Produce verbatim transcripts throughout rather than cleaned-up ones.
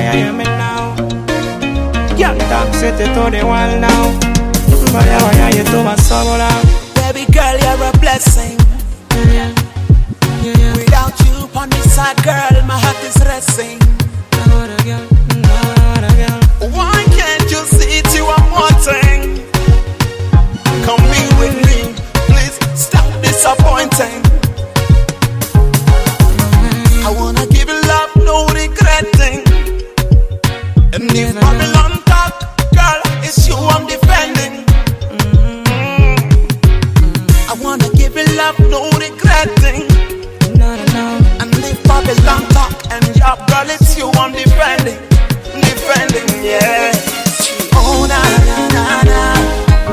you hear me now? Young dog set it to the wall now. Vaya, vaya, you to my soul. Baby girl, you're a blessing. Yeah. Yeah, yeah. Without you on this side, girl, my heart is racing. Why can't you see it? You are wanting. Come be with me, please stop disappointing. I wanna give you love, no regretting. And if Babylon talk, girl, it's you I'm defending. Mm-hmm. I wanna give you love, no regretting. And if Babylon talk and your girl, it's you I'm defending. Defending, yeah. Oh na na na na.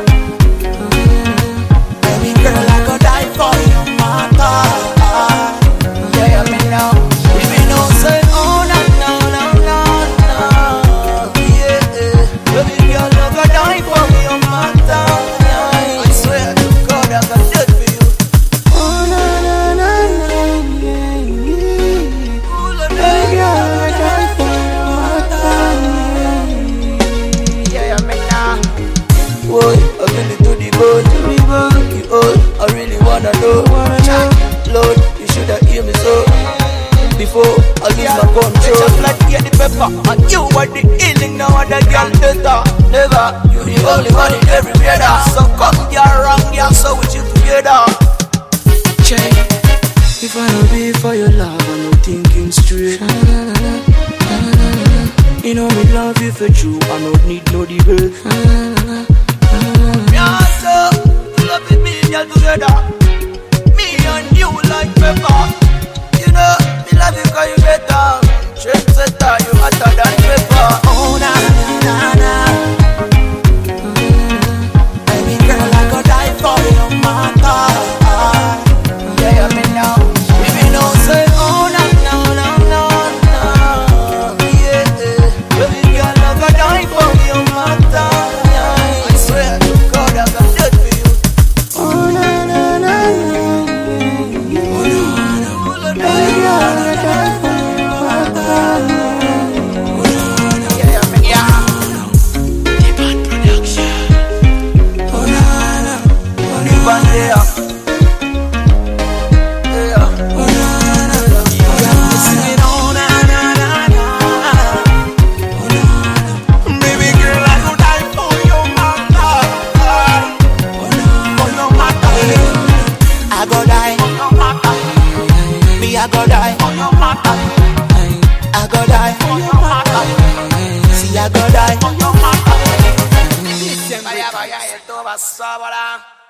Baby girl, I go die for your mother. Yeah, me know. Baby, no say, oh na na na na na. Yeah, baby girl, I go die for your mother. I swear to God, I go dead for you. Oh na na na na, yeah, yeah. Baby girl, I die for your mother. Yeah, me know. Boy, I'm really to the bone, to the bone. You all, I really wanna know. Lord, you should have hear me so before I lose my control. Just like get the pepper, and you are the healing. No other girl better. Never, you the only one in every brother. So come, you're wrong, you're so with you together. Check. If I don't be for your love, I'm not thinking straight. You know me love you for true, I don't need no debate. Yeah, so love with me, girl, together. Me and you like pepper. You know, me love you 'cause you better. Trendsetter, you hotter than pepper. Oh na na na. Baby girl, I go die for your mother. Yeah, me know. Baby, no say, oh na na na na na. Yeah, baby girl, I go die for your mother. I swear to God, I go dead for you. Oh na na na na, Oh na na na na. baby girl, I die for your mother. Yeah, me yeah. Oh na na, oh New band there. Yeah. oh na na, Singing oh na na na na. Baby girl, I could die for your mother. For your mother. I go die for your mother. Me I go die for your mother. I go die for your mother. See I go die for your mother. Vaya, vaya, esto va a sobrar.